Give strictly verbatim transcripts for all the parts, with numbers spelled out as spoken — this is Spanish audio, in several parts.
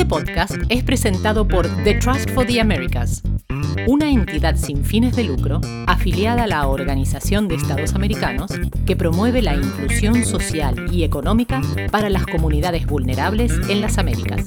Este podcast es presentado por The Trust for the Americas, una entidad sin fines de lucro afiliada a la Organización de Estados Americanos que promueve la inclusión social y económica para las comunidades vulnerables en las Américas.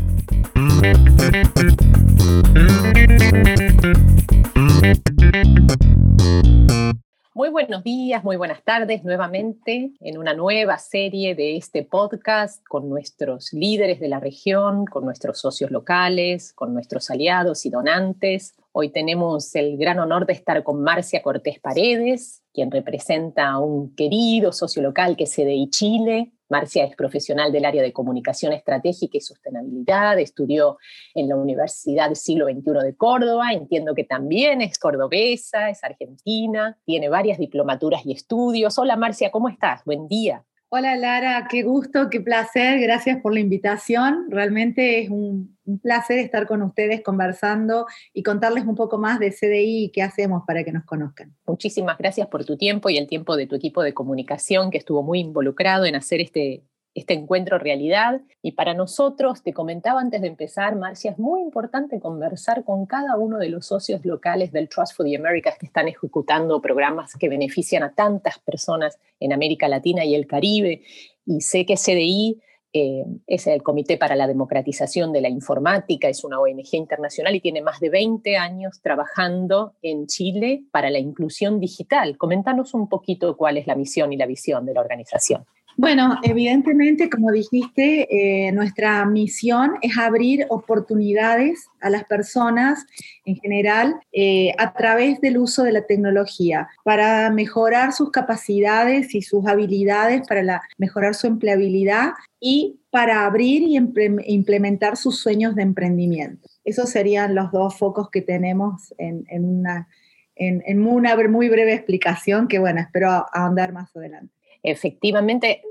Muy buenos días, muy buenas tardes nuevamente en una nueva serie de este podcast con nuestros líderes de la región, con nuestros socios locales, con nuestros aliados y donantes. Hoy tenemos el gran honor de estar con Marcia Cortés Paredes, quien representa a un querido socio local que es C D I Chile. Marcia es profesional del área de comunicación estratégica y sostenibilidad, estudió en la Universidad del Siglo veintiuno de Córdoba, entiendo que también es cordobesa, es argentina, tiene varias diplomaturas y estudios. Hola Marcia, ¿cómo estás? Buen día. Hola Lara, qué gusto, qué placer, gracias por la invitación. Realmente es un, un placer estar con ustedes conversando y contarles un poco más de C D I y qué hacemos para que nos conozcan. Muchísimas gracias por tu tiempo y el tiempo de tu equipo de comunicación que estuvo muy involucrado en hacer este, este encuentro realidad. Y para nosotros, te comentaba antes de empezar, Marcia, es muy importante conversar con cada uno de los socios locales del Trust for the Americas que están ejecutando programas que benefician a tantas personas en América Latina y el Caribe. Y sé que C D I eh, es el Comité para la Democratización de la Informática, es una O N G internacional y tiene más de veinte años trabajando en Chile para la inclusión digital. Coméntanos un poquito cuál es la misión y la visión de la organización. Bueno, evidentemente, como dijiste, eh, nuestra misión es abrir oportunidades a las personas en general eh, a través del uso de la tecnología para mejorar sus capacidades y sus habilidades, para la, mejorar su empleabilidad y para abrir y implementar sus sueños de emprendimiento. Esos serían los dos focos que tenemos en, en, una, en, en una muy breve explicación que, bueno, espero ahondar más adelante. Efectivamente,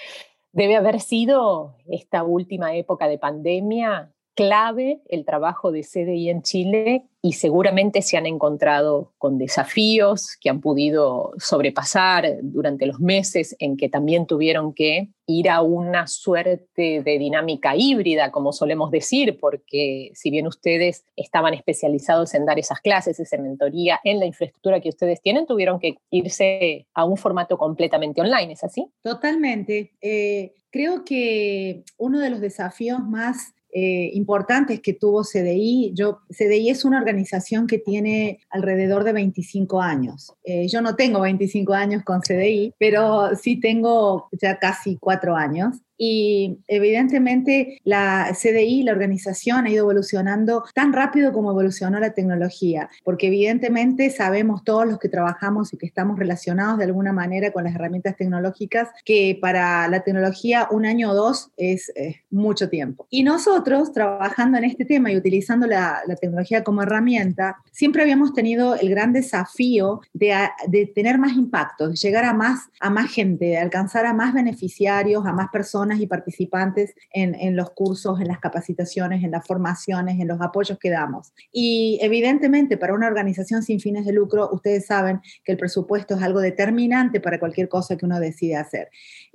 debe haber sido esta última época de pandemia clave el trabajo de C D I en Chile y seguramente se han encontrado con desafíos que han podido sobrepasar durante los meses en que también tuvieron que ir a una suerte de dinámica híbrida, como solemos decir, porque si bien ustedes estaban especializados en dar esas clases, esa mentoría, en la infraestructura que ustedes tienen, tuvieron que irse a un formato completamente online, ¿es así? Totalmente. Eh, creo que uno de los desafíos más Eh, importantes que tuvo C D I. Yo, C D I es una organización que tiene alrededor de veinticinco años. Eh, yo no tengo veinticinco años con C D I, pero sí tengo ya casi cuatro años. Y evidentemente la C D I, la organización, ha ido evolucionando tan rápido como evolucionó la tecnología, porque evidentemente sabemos todos los que trabajamos y que estamos relacionados de alguna manera con las herramientas tecnológicas que para la tecnología un año o dos es eh, mucho tiempo. Y nosotros, trabajando en este tema y utilizando la, la tecnología como herramienta, siempre habíamos tenido el gran desafío de, de tener más impacto, de llegar a más, a más gente, de alcanzar a más beneficiarios, a más personas y participantes en, en los cursos, en las capacitaciones, en las formaciones, en los apoyos que damos. Y evidentemente para una organización sin fines de lucro, ustedes saben que el presupuesto es algo determinante para cualquier cosa que uno decida hacer.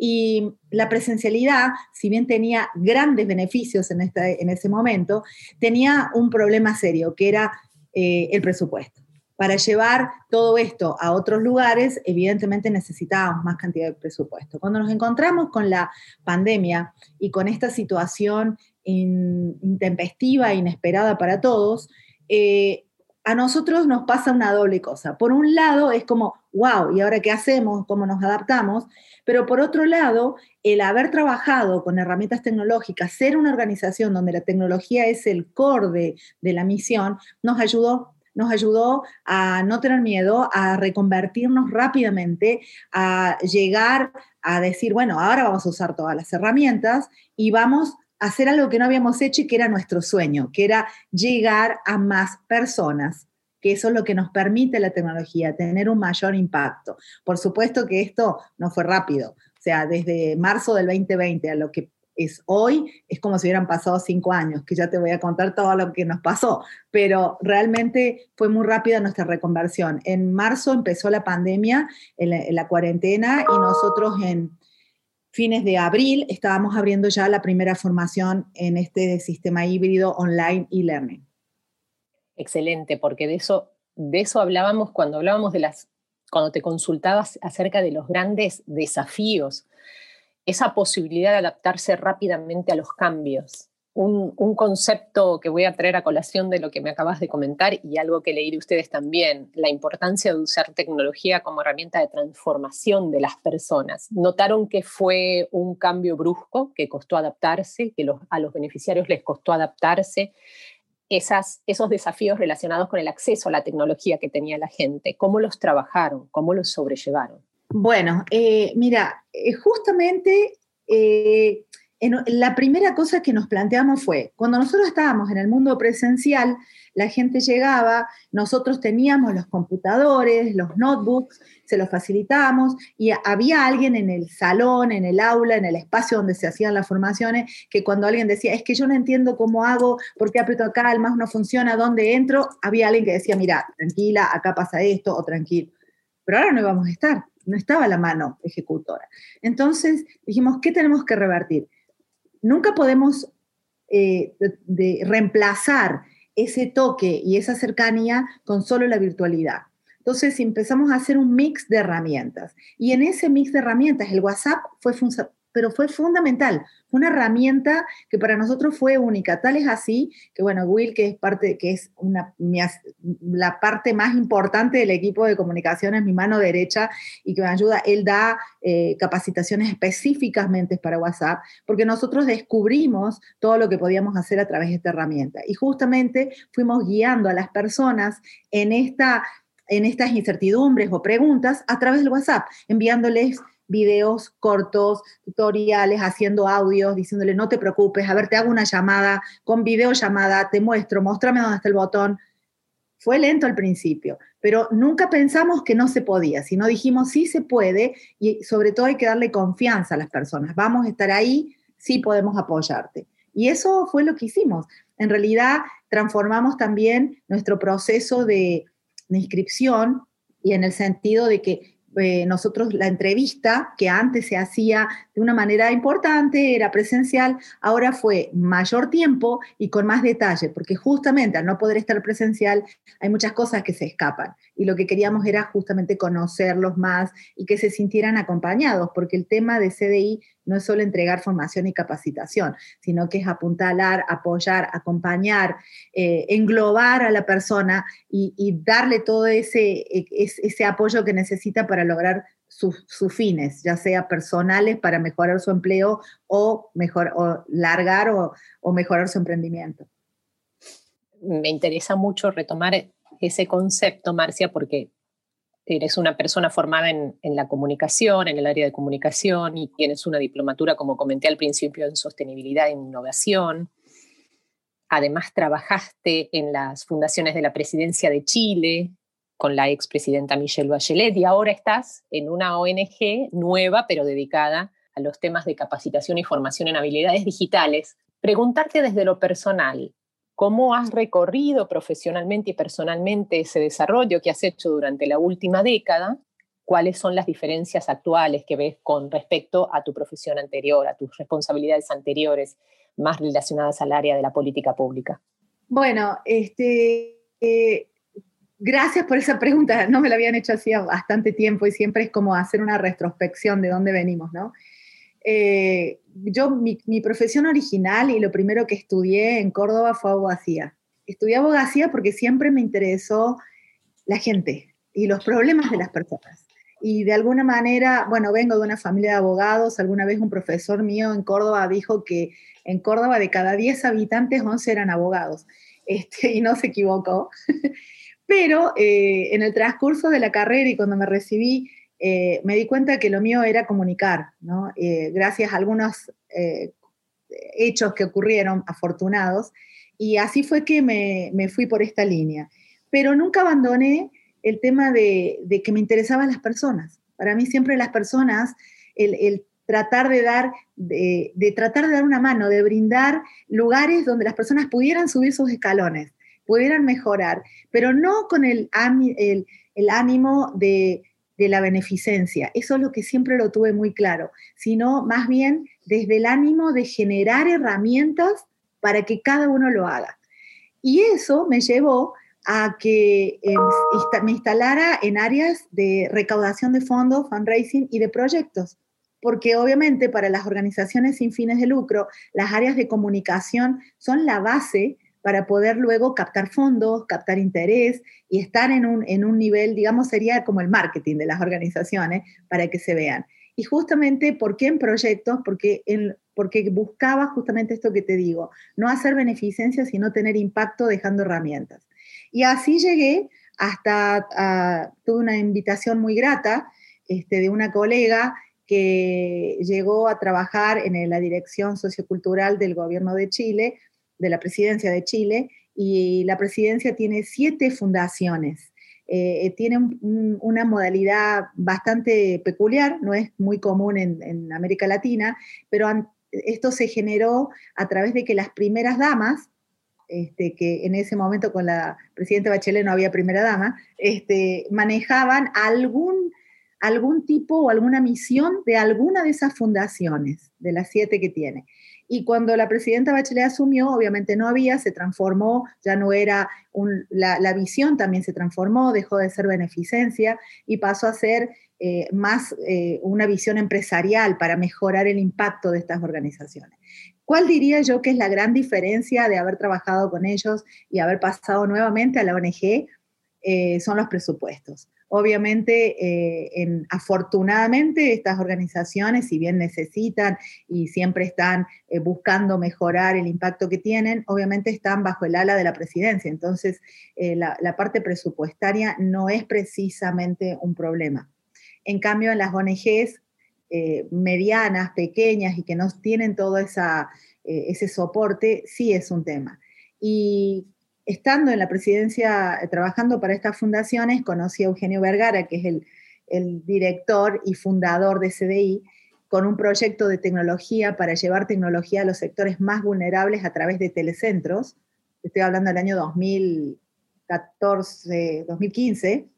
Y la presencialidad, si bien tenía grandes beneficios en, esta, en ese momento, tenía un problema serio, que era eh, el presupuesto. Para llevar todo esto a otros lugares, evidentemente necesitábamos más cantidad de presupuesto. Cuando nos encontramos con la pandemia y con esta situación in, intempestiva e inesperada para todos, eh, a nosotros nos pasa una doble cosa. Por un lado es como, wow, ¿y ahora qué hacemos? ¿Cómo nos adaptamos? Pero por otro lado, el haber trabajado con herramientas tecnológicas, ser una organización donde la tecnología es el core de, de la misión, nos ayudó nos ayudó a no tener miedo, a reconvertirnos rápidamente, a llegar a decir, bueno, ahora vamos a usar todas las herramientas y vamos a hacer algo que no habíamos hecho y que era nuestro sueño, que era llegar a más personas, que eso es lo que nos permite la tecnología, tener un mayor impacto. Por supuesto que esto no fue rápido, o sea, desde marzo del veinte veinte a lo que es hoy, es como si hubieran pasado cinco años, que ya te voy a contar todo lo que nos pasó, pero realmente fue muy rápida nuestra reconversión. En marzo empezó la pandemia, en la, en la cuarentena, y nosotros en fines de abril estábamos abriendo ya la primera formación en este sistema híbrido online e-learning. Excelente, porque de eso, de eso hablábamos cuando hablábamos de las, cuando te consultabas acerca de los grandes desafíos, esa posibilidad de adaptarse rápidamente a los cambios. Un, un concepto que voy a traer a colación de lo que me acabas de comentar y algo que leí de ustedes también, la importancia de usar tecnología como herramienta de transformación de las personas. ¿Notaron que fue un cambio brusco, que costó adaptarse, que los, a los beneficiarios les costó adaptarse? Esas, esos desafíos relacionados con el acceso a la tecnología que tenía la gente, ¿cómo los trabajaron? ¿Cómo los sobrellevaron? Bueno, eh, mira, eh, justamente eh, en, la primera cosa que nos planteamos fue, cuando nosotros estábamos en el mundo presencial, la gente llegaba, nosotros teníamos los computadores, los notebooks, se los facilitábamos y había alguien en el salón, en el aula, en el espacio donde se hacían las formaciones, que cuando alguien decía, es que yo no entiendo cómo hago, por qué aprieto acá, el mouse no funciona, ¿dónde entro? Había alguien que decía, mira, tranquila, acá pasa esto, o tranquilo. Pero ahora no íbamos a estar, no estaba la mano ejecutora. Entonces dijimos, ¿qué tenemos que revertir? Nunca podemos eh, de, de reemplazar ese toque y esa cercanía con solo la virtualidad. Entonces empezamos a hacer un mix de herramientas. Y en ese mix de herramientas, el WhatsApp fue funcional, pero fue fundamental, fue una herramienta que para nosotros fue única, tal es así que, bueno, Will, que es parte, que es una, mi, la parte más importante del equipo de comunicación, es mi mano derecha y que me ayuda, él da eh, capacitaciones específicamente para WhatsApp, porque nosotros descubrimos todo lo que podíamos hacer a través de esta herramienta, y justamente fuimos guiando a las personas en, esta, en estas incertidumbres o preguntas a través del WhatsApp, enviándoles videos cortos, tutoriales, haciendo audios, diciéndole no te preocupes, a ver, te hago una llamada, con videollamada, te muestro, muéstrame dónde está el botón. Fue lento al principio, pero nunca pensamos que no se podía, sino dijimos sí se puede, y sobre todo hay que darle confianza a las personas, vamos a estar ahí, sí podemos apoyarte. Y eso fue lo que hicimos. En realidad transformamos también nuestro proceso de, de inscripción, y en el sentido de que Eh, nosotros la entrevista, que antes se hacía de una manera importante, era presencial, ahora fue mayor tiempo y con más detalle, porque justamente al no poder estar presencial hay muchas cosas que se escapan, y lo que queríamos era justamente conocerlos más y que se sintieran acompañados, porque el tema de C D I no es solo entregar formación y capacitación, sino que es apuntalar, apoyar, acompañar, eh, englobar a la persona y, y darle todo ese, ese apoyo que necesita para lograr sus, sus fines, ya sea personales para mejorar su empleo o, mejor, o largar o, o mejorar su emprendimiento. Me interesa mucho retomar ese concepto, Marcia, porque eres una persona formada en, en la comunicación, en el área de comunicación, y tienes una diplomatura, como comenté al principio, en sostenibilidad e innovación. Además, trabajaste en las fundaciones de la Presidencia de Chile, con la expresidenta Michelle Bachelet, y ahora estás en una O N G nueva, pero dedicada a los temas de capacitación y formación en habilidades digitales. Preguntarte desde lo personal, ¿cómo has recorrido profesionalmente y personalmente ese desarrollo que has hecho durante la última década? ¿Cuáles son las diferencias actuales que ves con respecto a tu profesión anterior, a tus responsabilidades anteriores, más relacionadas al área de la política pública? Bueno, este, eh, gracias por esa pregunta. No me la habían hecho hacía bastante tiempo y siempre es como hacer una retrospección de dónde venimos, ¿no? Eh, yo, mi, mi profesión original y lo primero que estudié en Córdoba fue abogacía. Estudié abogacía porque siempre me interesó la gente y los problemas de las personas. Y de alguna manera, bueno, vengo de una familia de abogados. Alguna vez un profesor mío en Córdoba dijo que en Córdoba de cada diez habitantes, once eran abogados. Este, y no se equivocó. Pero eh, en el transcurso de la carrera y cuando me recibí, eh, me di cuenta que lo mío era comunicar, ¿no? Eh, gracias a algunos eh, hechos que ocurrieron, afortunados, y así fue que me, me fui por esta línea. Pero nunca abandoné el tema de, de que me interesaban las personas. Para mí siempre las personas, el, el tratar de dar, de, de tratar de dar una mano, de brindar lugares donde las personas pudieran subir sus escalones, pudieran mejorar, pero no con el, el, el ánimo de, de la beneficencia, eso es lo que siempre lo tuve muy claro, sino más bien desde el ánimo de generar herramientas para que cada uno lo haga. Y eso me llevó a que eh, me instalara en áreas de recaudación de fondos, fundraising y de proyectos, porque obviamente para las organizaciones sin fines de lucro, las áreas de comunicación son la base para poder luego captar fondos, captar interés y estar en un, en un nivel, digamos, sería como el marketing de las organizaciones para que se vean. Y justamente, ¿por qué en proyectos? Porque, en, porque buscaba justamente esto que te digo, no hacer beneficencia, sino tener impacto dejando herramientas. Y así llegué hasta, a, tuve una invitación muy grata este, de una colega que llegó a trabajar en la dirección sociocultural del gobierno de Chile, de la presidencia de Chile, y la presidencia tiene siete fundaciones. Eh, tiene un, una modalidad bastante peculiar, no es muy común en, en América Latina, pero an, esto se generó a través de que las primeras damas, este, que en ese momento con la presidenta Bachelet no había primera dama, este, manejaban algún, algún tipo o alguna misión de alguna de esas fundaciones, de las siete que tiene. Y cuando la presidenta Bachelet asumió, obviamente no había, se transformó, ya no era, un, la, la visión también se transformó, dejó de ser beneficencia y pasó a ser eh, más eh, una visión empresarial para mejorar el impacto de estas organizaciones. ¿Cuál diría yo que es la gran diferencia de haber trabajado con ellos y haber pasado nuevamente a la O N G? Eh, son los presupuestos. Obviamente, eh, en, afortunadamente, estas organizaciones, si bien necesitan y siempre están eh, buscando mejorar el impacto que tienen, obviamente están bajo el ala de la presidencia. Entonces, eh, la, la parte presupuestaria no es precisamente un problema. En cambio, en las O N Ges eh, medianas, pequeñas y que no tienen todo esa, eh, ese soporte, sí es un tema. Y estando en la presidencia, eh, trabajando para estas fundaciones, conocí a Eugenio Vergara, que es el, el director y fundador de C D I, con un proyecto de tecnología para llevar tecnología a los sectores más vulnerables a través de telecentros. Estoy hablando del año dos mil catorce, dos mil quince,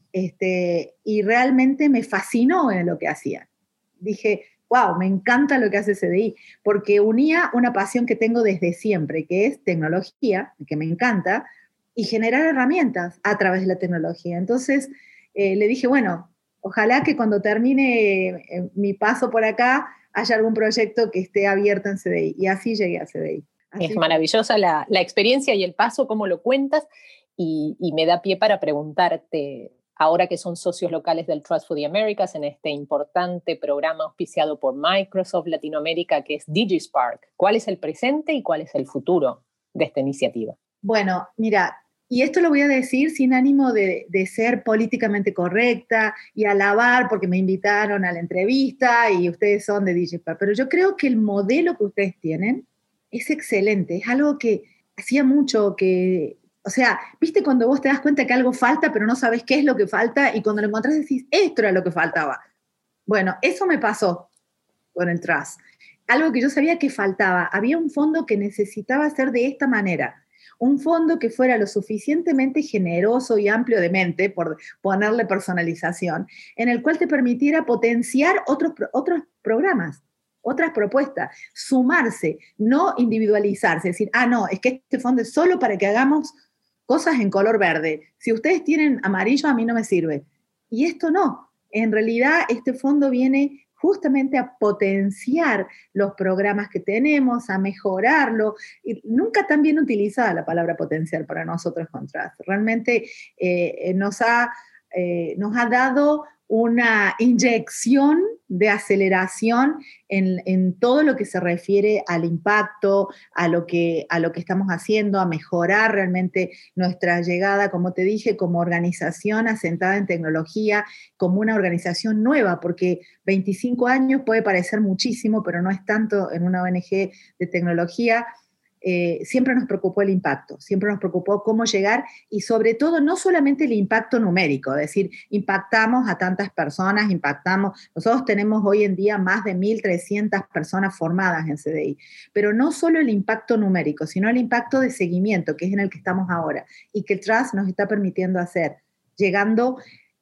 este, y realmente me fascinó en lo que hacía. Dije, wow, me encanta lo que hace C D I, porque unía una pasión que tengo desde siempre, que es tecnología, que me encanta, y generar herramientas a través de la tecnología. Entonces, eh, le dije, bueno, ojalá que cuando termine eh, mi paso por acá, haya algún proyecto que esté abierto en C D I. Y así llegué a C D I. Así es maravillosa la, la experiencia y el paso, cómo lo cuentas, y, y me da pie para preguntarte, ahora que son socios locales del Trust for the Americas, en este importante programa auspiciado por Microsoft Latinoamérica, que es DigiSpark, ¿cuál es el presente y cuál es el futuro de esta iniciativa? Bueno, mira, y esto lo voy a decir sin ánimo de, de ser políticamente correcta y alabar porque me invitaron a la entrevista y ustedes son de DigiSpark, pero yo creo que el modelo que ustedes tienen es excelente, es algo que hacía mucho que... O sea, ¿viste cuando vos te das cuenta que algo falta, pero no sabes qué es lo que falta? Y cuando lo encontrás decís, esto era lo que faltaba. Bueno, eso me pasó con el Trust. Algo que yo sabía que faltaba. Había un fondo que necesitaba ser de esta manera. Un fondo que fuera lo suficientemente generoso y amplio de mente, por ponerle personalización, en el cual te permitiera potenciar otros, otros programas, otras propuestas, sumarse, no individualizarse, decir, ah, no, es que este fondo es solo para que hagamos cosas en color verde. Si ustedes tienen amarillo, a mí no me sirve. Y esto no. En realidad, este fondo viene justamente a potenciar los programas que tenemos, a mejorarlo. Y nunca tan bien utilizada la palabra potenciar para nosotros con Trust. Realmente eh, nos, ha, eh, nos ha dado una inyección de aceleración en, en todo lo que se refiere al impacto, a lo, que, a lo que estamos haciendo, a mejorar realmente nuestra llegada, como te dije, como organización asentada en tecnología, como una organización nueva, porque veinticinco años puede parecer muchísimo, pero no es tanto en una O N G de tecnología. Eh, siempre nos preocupó el impacto, siempre nos preocupó cómo llegar y sobre todo no solamente el impacto numérico, es decir, impactamos a tantas personas, impactamos, nosotros tenemos hoy en día más de mil trescientas personas formadas en C D I, pero no solo el impacto numérico, sino el impacto de seguimiento, que es en el que estamos ahora y que el Trust nos está permitiendo hacer, llegando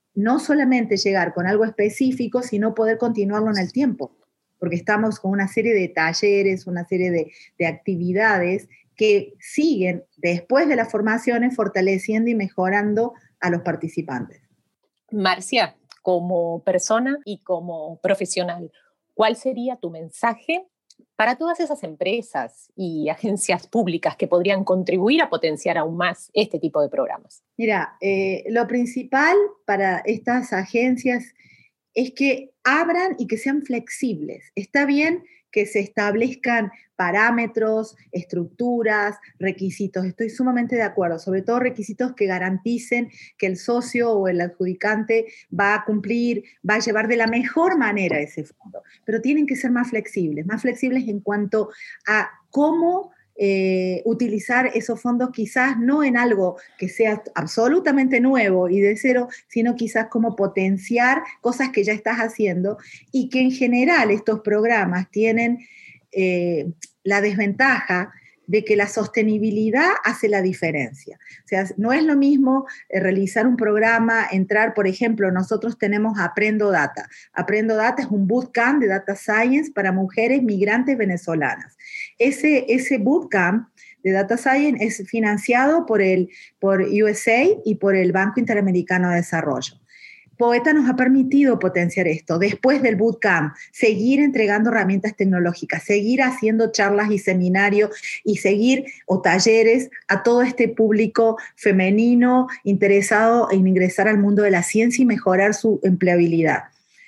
no solamente llegar con algo específico, sino poder continuarlo en el tiempo, porque estamos con una serie de talleres, una serie de, de actividades que siguen después de las formaciones fortaleciendo y mejorando a los participantes. Marcia, como persona y como profesional, ¿cuál sería tu mensaje para todas esas empresas y agencias públicas que podrían contribuir a potenciar aún más este tipo de programas? Mira, eh, lo principal para estas agencias es que abran y que sean flexibles. Está bien que se establezcan parámetros, estructuras, requisitos. Estoy sumamente de acuerdo, sobre todo requisitos que garanticen que el socio o el adjudicante va a cumplir, va a llevar de la mejor manera ese fondo. Pero tienen que ser más flexibles, más flexibles en cuanto a cómo Eh, utilizar esos fondos quizás no en algo que sea absolutamente nuevo y de cero, sino quizás como potenciar cosas que ya estás haciendo y que en general estos programas tienen eh, la desventaja de que la sostenibilidad hace la diferencia. O sea, no es lo mismo eh, realizar un programa, entrar, por ejemplo, nosotros tenemos Aprendo Data. Aprendo Data es un bootcamp de Data Science para mujeres migrantes venezolanas. Ese, ese bootcamp de Data Science es financiado por, el, por U S A y por el Banco Interamericano de Desarrollo. Poeta nos ha permitido potenciar esto, después del bootcamp, seguir entregando herramientas tecnológicas, seguir haciendo charlas y seminarios y seguir o talleres a todo este público femenino interesado en ingresar al mundo de la ciencia y mejorar su empleabilidad.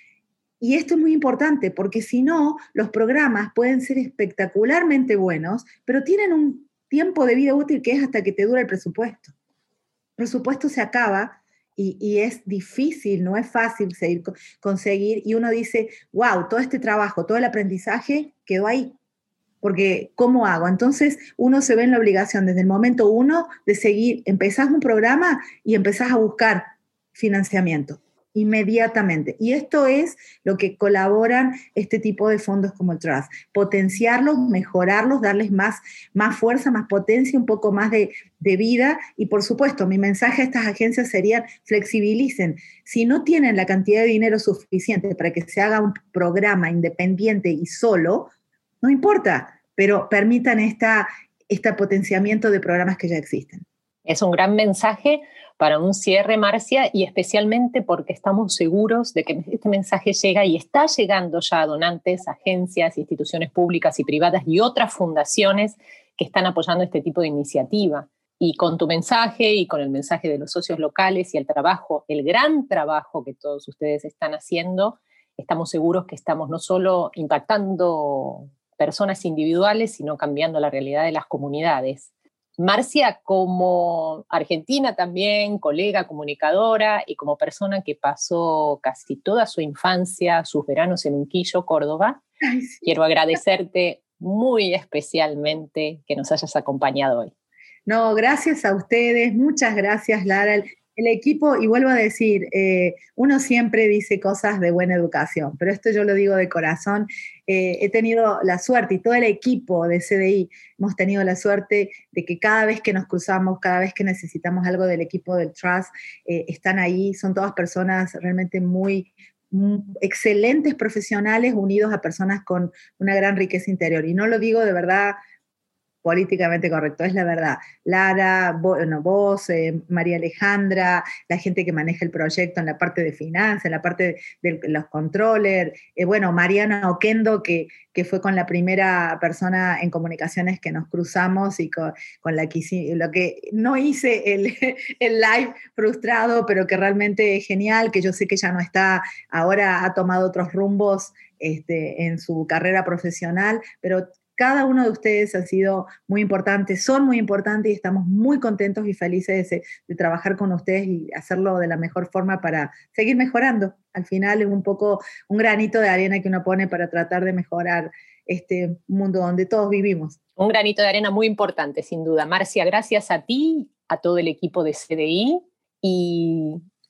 Y esto es muy importante porque si no, los programas pueden ser espectacularmente buenos, pero tienen un tiempo de vida útil que es hasta que te dura el presupuesto. El presupuesto se acaba. Y, y es difícil, no es fácil seguir, conseguir, y uno dice, wow, todo este trabajo, todo el aprendizaje quedó ahí, porque ¿cómo hago? Entonces uno se ve en la obligación desde el momento uno de seguir, empezás un programa y empezás a buscar financiamiento inmediatamente. Y esto es lo que colaboran este tipo de fondos como el Trust, potenciarlos, mejorarlos, darles más, más fuerza, más potencia, un poco más de, de vida. Y por supuesto, mi mensaje a estas agencias sería flexibilicen. Si no tienen la cantidad de dinero suficiente para que se haga un programa independiente y solo, no importa, pero permitan esta, este potenciamiento de programas que ya existen. Es un gran mensaje para un cierre, Marcia, y especialmente porque estamos seguros de que este mensaje llega y está llegando ya a donantes, agencias, instituciones públicas y privadas y otras fundaciones que están apoyando este tipo de iniciativa. Y con tu mensaje y con el mensaje de los socios locales y el trabajo, el gran trabajo que todos ustedes están haciendo, estamos seguros que estamos no solo impactando personas individuales, sino cambiando la realidad de las comunidades. Marcia, como argentina también, colega, comunicadora y como persona que pasó casi toda su infancia, sus veranos en Unquillo, Córdoba, Ay, sí. Quiero agradecerte muy especialmente que nos hayas acompañado hoy. No, gracias a ustedes, muchas gracias, Lara. El, el equipo, y vuelvo a decir, eh, uno siempre dice cosas de buena educación, pero esto yo lo digo de corazón. Eh, he tenido la suerte, y todo el equipo de C D I, hemos tenido la suerte de que cada vez que nos cruzamos, cada vez que necesitamos algo del equipo del Trust, eh, están ahí, son todas personas realmente muy, muy excelentes profesionales unidos a personas con una gran riqueza interior. Y no lo digo de verdad políticamente correcto, es la verdad. Lara, vos, bueno, vos eh, María Alejandra, la gente que maneja el proyecto en la parte de finanzas, en la parte de, de los controllers, eh, bueno, Mariana Oquendo, que, que fue con la primera persona en comunicaciones que nos cruzamos y con, con la que lo que no hice el, el live frustrado, pero que realmente es genial, que yo sé que ya no está, ahora ha tomado otros rumbos este, en su carrera profesional, pero cada uno de ustedes ha sido muy importante, son muy importantes y estamos muy contentos y felices de, de trabajar con ustedes y hacerlo de la mejor forma para seguir mejorando. Al final es un poco un granito de arena que uno pone para tratar de mejorar este mundo donde todos vivimos. Un granito de arena muy importante, sin duda. Marcia, gracias a ti, a todo el equipo de C D I y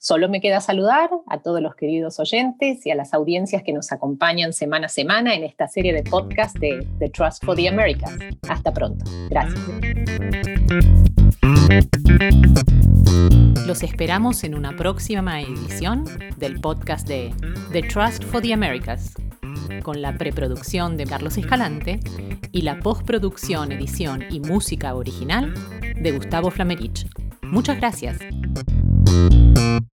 Solo me queda saludar a todos los queridos oyentes y a las audiencias que nos acompañan semana a semana en esta serie de podcast de The Trust for the Americas. Hasta pronto. Gracias. Los esperamos en una próxima edición del podcast de The Trust for the Americas, con la preproducción de Carlos Escalante y la postproducción, edición y música original de Gustavo Flamerich. Muchas gracias.